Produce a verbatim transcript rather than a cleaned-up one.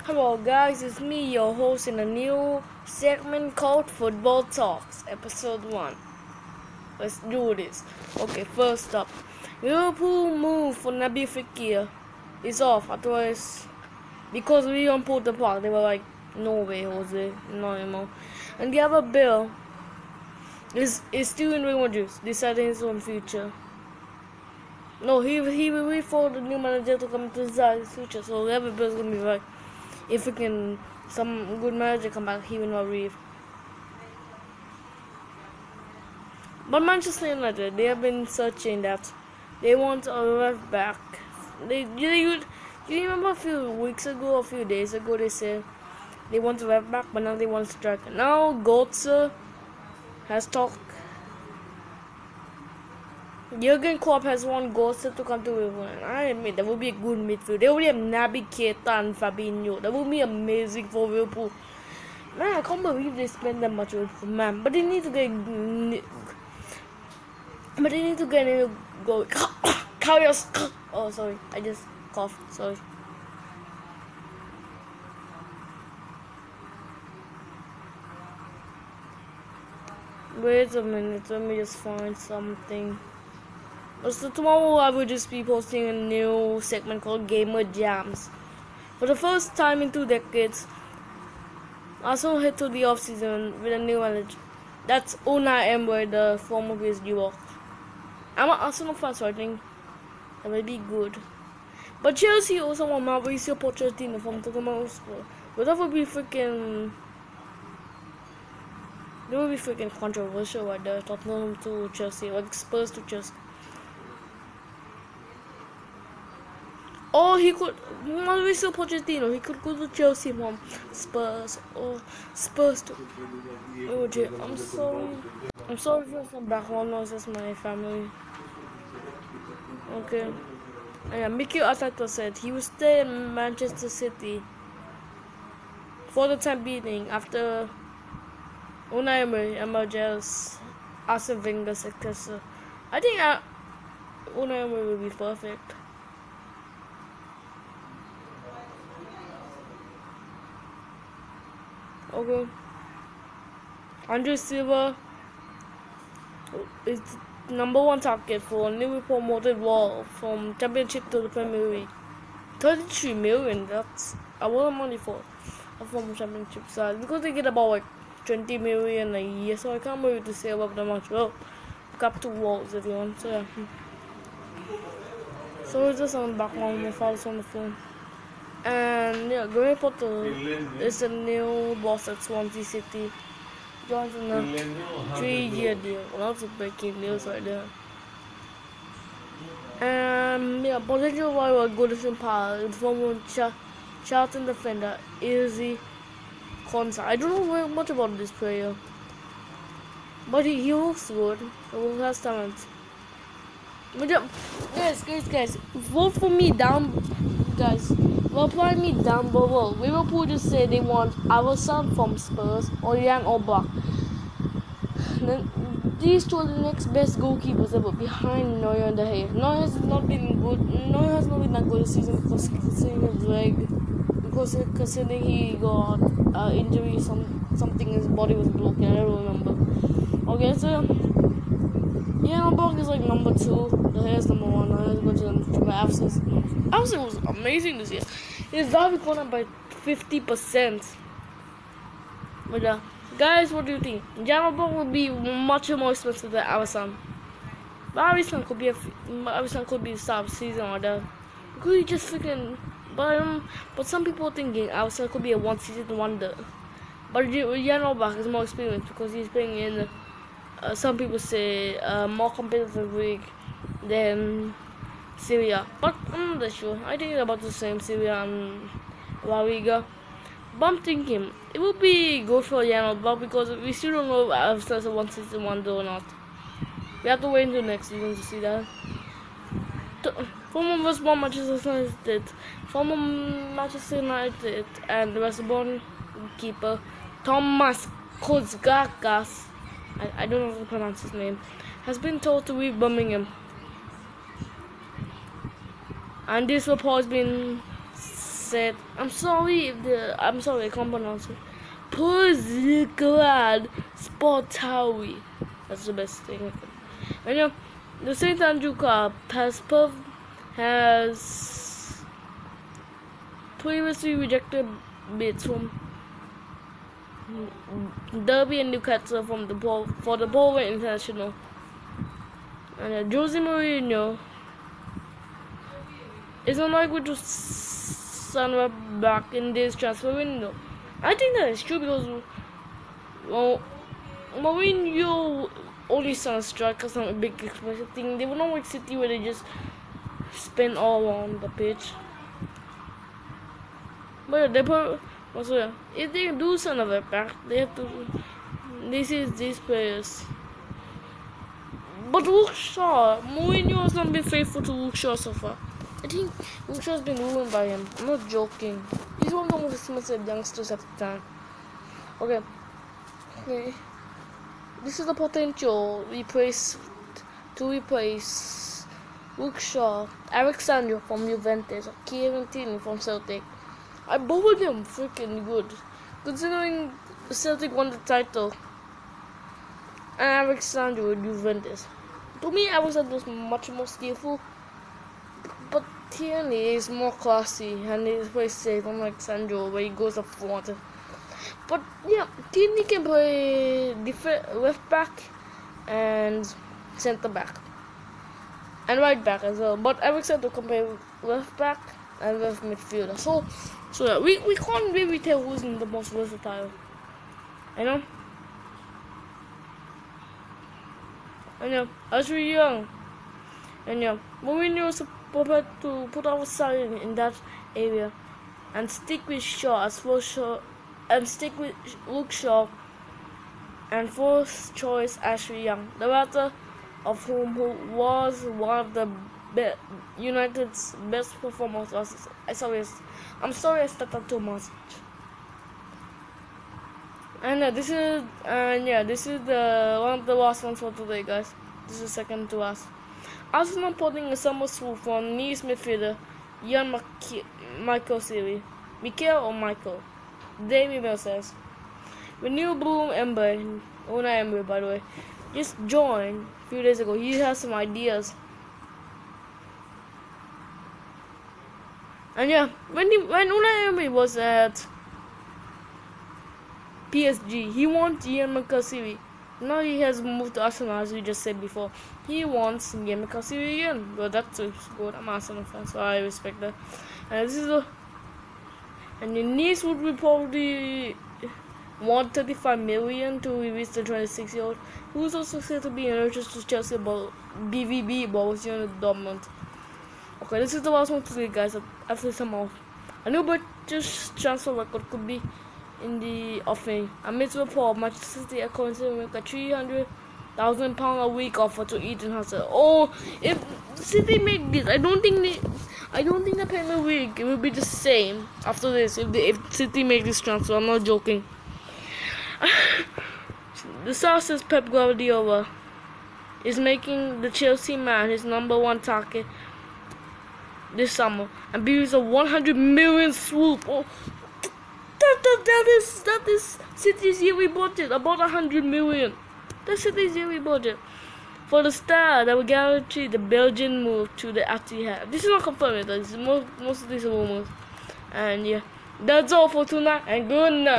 Hello guys, it's me, your host in a new segment called Football Talks, episode one. Let's do this. Okay, first up, Liverpool move for Naby Fekir is off. Otherwise, because we on Porter Park, they were like, no way, Jose, not anymore. And the other bill is is still in Real Madrid, deciding his own future. No, he he will wait for the new manager to come to decide his future. So the other bill is gonna be like, if we can some good manager come back, he will not leave. But Manchester United, they have been searching that they want a left back. They you you, you remember a few weeks ago, a few days ago, they said they want a left back, but now they want a striker. Now Götze has talked. Jurgen Klopp has won Götze to come to Liverpool. I admit that would be a good midfield. They already have Naby Keita and Fabinho. That would be amazing for Liverpool. Man, I can't believe they spend that much on man. But they need to get But they need to get a go. Carlos. Oh, sorry. I just coughed. Sorry. Wait a minute. Let me just find something. So tomorrow I will just be posting a new segment called Gamer Jams. For the first time in two decades, Arsenal head to the off-season with a new manager. That's Unai Emery, the former P S G walk. I'm an Arsenal fan, so I think that may be good. But Chelsea also want Mauricio Pochettino from Tottenham Hotspur. But that would be freaking... That would be freaking controversial right there. Tottenham to Chelsea, like Spurs to Chelsea. Or he could... Mauricio Pochettino, he could go to Chelsea from Spurs. Or Spurs to... Oh, Jay, I'm sorry. I'm sorry for some background noises, my family. Okay. Yeah, Mikel Arteta said he will stay in Manchester City for the time being after Unai Emery emerges Arsene Wenger's successor. I think uh, Unai Emery will be perfect. Okay. Andre Silva is number one target for newly promoted Wall from Championship to the Premier League. thirty-three million, that's a lot of money for a former Championship side because they get about like twenty million a year, so I can't believe to say about that much. Well, look up to Walls if you want. So, yeah. So it's just on the background, my father's on the phone. And yeah, Graham Potter is the new boss at Swansea City. Joins in a three-year deal. Lots of breaking news right there. And yeah, potential rival Goodison Park, former Ch- Charlton defender Izzy Konsa. I don't know much about this player, but he, he looks good. He has talent. But yeah, guys, guys, guys, vote for me down, guys. Reply me down below. Liverpool just say they want our son from Spurs or Jan Oblak. Then these two are the next best goalkeepers ever behind Neuer and De Gea. Neuer has not been good. Neuer has not been that good this season because considering his leg, because considering he got uh, injury, some something in his body was broken. I don't remember. Okay, so yeah, Oblak is like number two. De Gea is number one. Neuer is going to number two. Absence was amazing this year. His value gone up by fifty percent. But yeah. Guys, what do you think? Jamabok would be much more expensive than Alisson. But Alisson could be a Alisson could be a start of season or that. Because he just freaking but um, but some people are thinking Alisson could be a one season wonder. But Jan Oblak is more experienced because he's playing in uh, some people say uh, more competitive league than Syria. But I'm not sure. I think it's about the same, Syria and La Liga. But I'm thinking it would be good for Jan Oblak because we still don't know if there's a one season wonder or not. We have to wait until next season to see that. Former West Brom Manchester United, former Manchester United and West Brom keeper Thomas Kozgakas, I, I don't know how to pronounce his name, has been told to leave Birmingham. And this report has been said, I'm sorry if the I'm sorry I can't pronounce it. Pozgrad Sportawi. That's the best thing. And you know, the Saint Andrew Cup has perf has previously rejected bids from Derby and Newcastle from the ball for the Ballway International. And uh, Jose Mourinho is unlikely to sign back in this transfer window. I think that is true because well, Mourinho only signs strikers on a big expensive thing. They were not like City where they just spend all on the pitch. But yeah, they put also yeah, if they do sign a back, they have to. This is these players. But Luke Shaw, Mourinho has not been faithful to Luke Shaw so far. I think Luke Shaw's been ruined by him. I'm not joking. He's one of the most expensive youngsters at the time. Okay. Okay. This is the potential replace to replace Luke Shaw, Eric Sandro from Juventus, or Kieran Tierney from Celtic. I both of them freaking good, considering Celtic won the title. And Eric Sandro with Juventus. To me, Eric Sandro is much more skillful, but Tierney is more classy and he's very safe, unlike Sandro where he goes up front. But yeah, Tierney can play left back and centre back and right back as well. But Eric Sandro can play left back and left midfielder. So, so yeah, we we can't really tell who's the most versatile. You know. And yeah, Ashley Young. And yeah, Mourinho is prepared to put our side in, in that area and stick with Shaw as first Shaw and stick with Luke Shaw and first choice Ashley Young, the latter of whom who was one of the be United's best performers last season. I sorry, I'm sorry I started too much. And uh, this is and yeah, this is the one of the last ones for today, guys. This is second to last. Arsenal putting a summer swoop on Nice midfielder Jan Michael Siri. Michael or Michael? Daily Mail says. When Neil Bloom Ember, Unai Emery by the way, just joined a few days ago. He has some ideas. And yeah, when he, when Unai Emery was at P S G, he wants Ian McCassiri. Now he has moved to Arsenal, as we just said before. He wants Ian McCassiri again. Well, that's good. I'm Arsenal fan, so I respect that. And this is a and the Nice would be probably want thirty-five million to release the twenty-six-year-old, who is also said to be interested to Chelsea about B V B, Borussia Dortmund. Okay, this is the last one today, guys. After some off, a new British transfer record could be in the offing. A mid-report of Manchester City are considering a three hundred thousand pound a week offer to Eden Hazard. Oh, if City make this, I don't think they, I don't think the Premier League it will be the same after this. If they, if City make this transfer, I'm not joking. The source says Pep Guardiola is making the Chelsea man his number one target this summer and believes a one hundred million swoop. Oh, that, that, that is that is City's yearly budget, about one hundred million. That's City's yearly budget for the star that will guarantee the Belgian move to the Etihad. This is not confirmed, though. This is most most of these rumors. And yeah, that's all for tonight. And good night.